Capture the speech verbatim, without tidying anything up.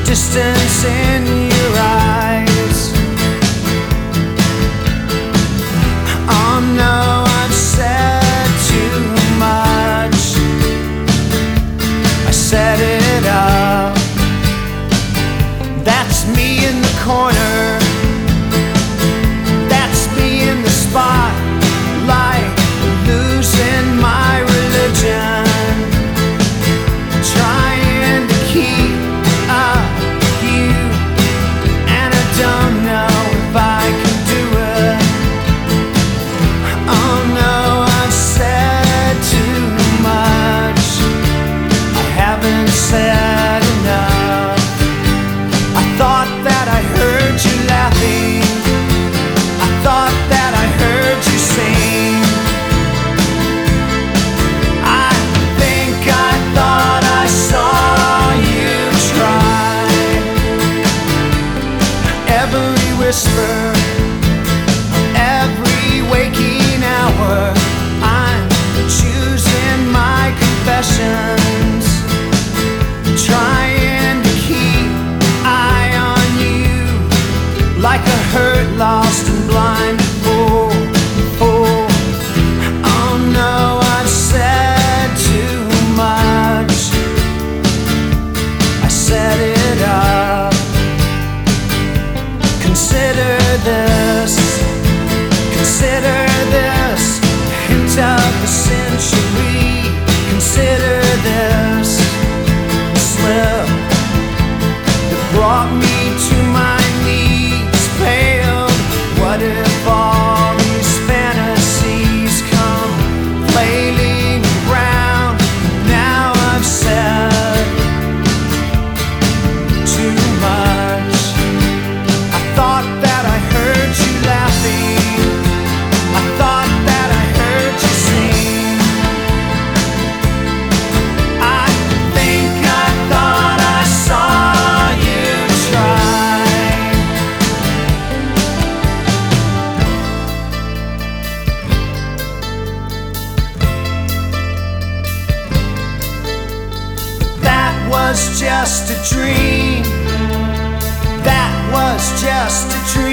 distance in your eyes. Oh no, I've said too much. I set it up. That's me in the corner. That's me in the spotlight, losing my religion, trying to keep up with you, and I don't know if I can do it. Oh no, I've said too much. I haven't said enough. I thought that I heard you laughing. I thought that I heard you sing. I think I thought I saw you try. Every whisper, every waking hour, I'm choosing my confessions, trying to keep eye on you, like a hurt, lost and blind fool. fool. Oh no, I've said too much. I set it up. Consider this, consider this, hint of the century. Consider this slip that brought me to my knees, paled. What if all these fantasies come flailing around? Now I've said too much. I thought that I heard you laughing. I thought that I heard you sing. I think I thought I saw you try. That was just a dream. That was just a dream.